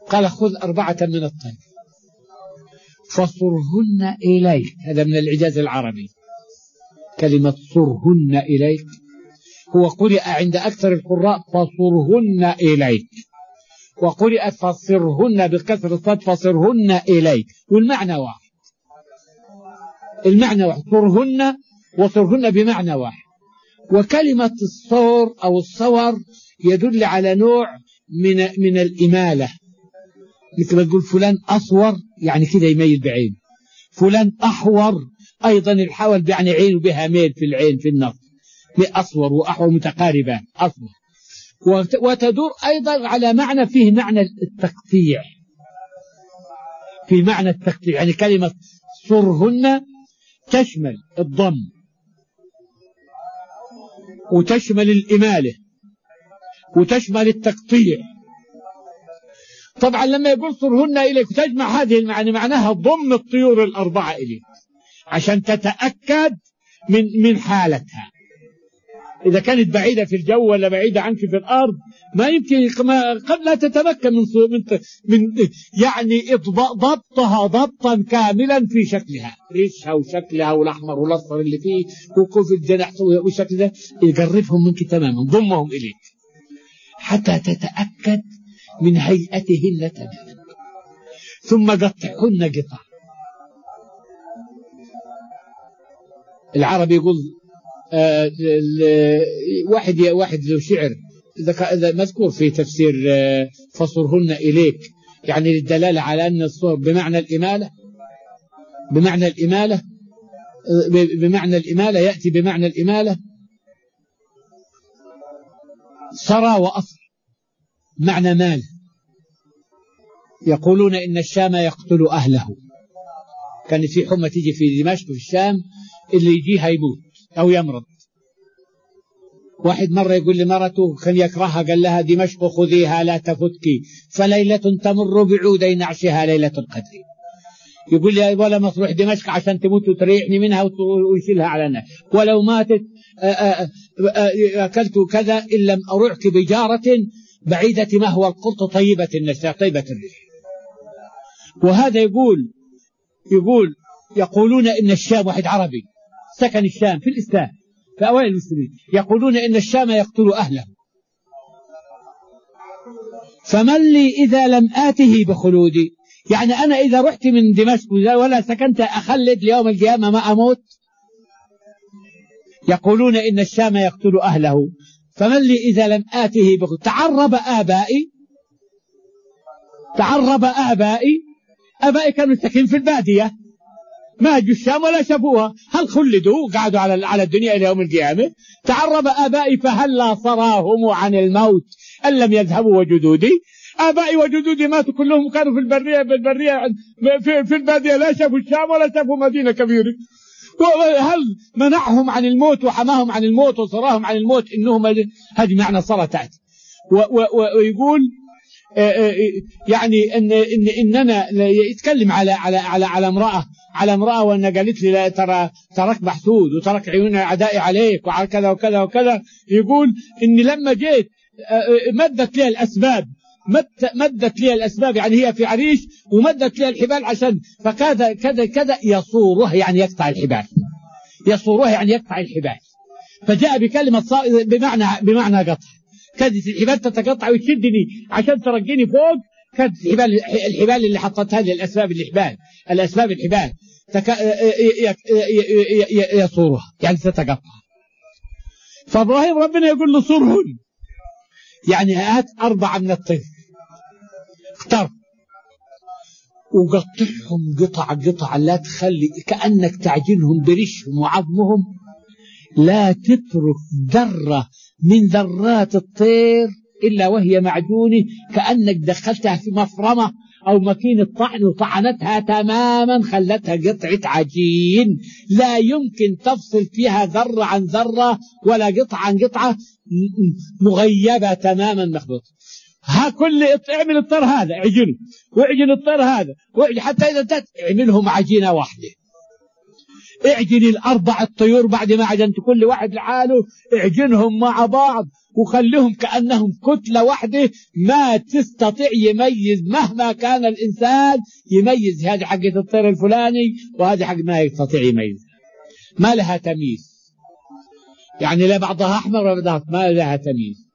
قال خذ 4 من الطير فصرهن إليك. هذا من الإعجاز العربي، كلمة صرهن إليك هو قرئ عند أكثر القراء فصرهن إليك، وقرئت فصرهن بكسر الصاد فصرهن إليك، والمعنى واحد، المعنى واحد، صرهن وصرهن بمعنى واحد. وكلمة الصور أو الصور يدل على نوع من الإمالة، مثل ما تقول فلان أصور يعني كده يميل بعين، فلان أحور أيضا الحول يعني عين بها ميل في العين في النص، أصور وأحور متقاربان أصور. وتدور أيضا على معنى فيه معنى التقطيع، في معنى التقطيع، يعني كلمة صرهن تشمل الضم وتشمل الإمالة وتشمل التقطيع. طبعا لما يقول صرهن إليك تجمع هذه المعاني، معناها ضم الطيور ال4 إليك عشان تتأكد من حالتها. إذا كانت بعيدة في الجو ولا بعيدة عنك في الأرض ما يمكن قد لا تتمكن من يعني ضبطها ضبطا كاملا في شكلها، ريشها وشكلها والأحمر والأصفر اللي فيه وكوف الجناح والشكل ده، يقربهم منك تماما، ضمهم إليك حتى تتأكد من هيئتهن تماما، ثم قطعهن قطع. العربي يقول واحد له شعر إذا مذكور في تفسير فصرهن إليك، يعني للدلالة على أن الصور بمعنى الإمالة، بمعنى الإمالة يأتي بمعنى الإمالة صرى وأصر، معنى مال. يقولون إن الشام يقتل أهله، كان في حمى تيجي في دمشق في الشام اللي يجيها يموت أو يمرض. واحد مرة يقول لمرته كان يكرهها قال لها دمشق خذيها لا تفتكي فليلة تمر بعودي نعشها ليلة القدر. يقول لي ولا ما تروح دمشق عشان تموت وتريحني منها ويشيلها على الناس، ولو ماتت أكلت كذا إن لم أرعك بجارة بعيدة ما هو القرط طيبة النساء طيبة الريح. وهذا يقولون إن الشام، واحد عربي سكن الشام في الإسلام في أوائل المسلمين، يقولون إن الشام يقتل أهله، فمن لي إذا لم آته بخلودي، يعني أنا إذا رحت من دمشق ولا سكنت أخلد ليوم القيامة ما أموت. يقولون إن الشام يقتل أهله فمن لي إذا لم آته بخلودي. تعرب آبائي كانوا ساكنين في البادية، ما اجوا الشام ولا شافوها، هل خلدوا وقعدوا على الدنيا إلى يوم القيامة؟ تعرب آبائي فهلا صراهم عن الموت أن لم يذهبوا وجدودي. آبائي وجدودي ماتوا كلهم كانوا في البرية في البادية، لا شافوا الشام ولا شافوا مدينة كبيرة. هل منعهم عن الموت وحماهم عن الموت وصراهم عن الموت؟ إنهم هذه معنى صلاة تأتي. ويقول يعني إننا يتكلم على امرأة وأن قالت لي لا ترك محسود وترك عيون أعدائي عليك وعلى كذا وكذا وكذا. يقول إن لما جيت مدت لي الأسباب يعني هي في عريش ومدت لي الحبال عشان فكذا كذا كذا يصوره يعني يقطع الحبال، يصوره يعني يقطع الحبال. فجاء بكلمة بمعنى قطع، كانت الحبال تتقطع وتشدني عشان ترجيني فوق، كانت الحبال اللي حطتها لي الأسباب الحبال يصورها يعني تتقطع. فإبراهيم ربنا يقول له صرهن، يعني هات 4 من الطير اختار وقطعهم قطع لا تخلي كأنك تعجنهم بريشهم وعظمهم، لا تترك ذرة من ذرات الطير إلا وهي معجونة، كأنك دخلتها في مفرمة أو ماكينة طحن وطعنتها تماما خلتها قطعة عجين، لا يمكن تفصل فيها ذرة عن ذرة ولا قطعة عن قطعة، مغيبة تماما مخبوطة. ها كل اعمل الطير هذا اعجنه واعجن الطير هذا حتى إذا انتهت اعملهم عجينة واحدة. اعجن ال4 الطيور بعد ما عجنت كل واحد لحاله، اعجنهم مع بعض وخليهم كأنهم كتلة واحدة ما تستطيع يميز مهما كان الإنسان يميز هذه حقة الطير الفلاني وهذه حق ما يستطيع يميز، ما لها تمييز، يعني لا بعضها أحمر ولا بعضها ما لها تمييز.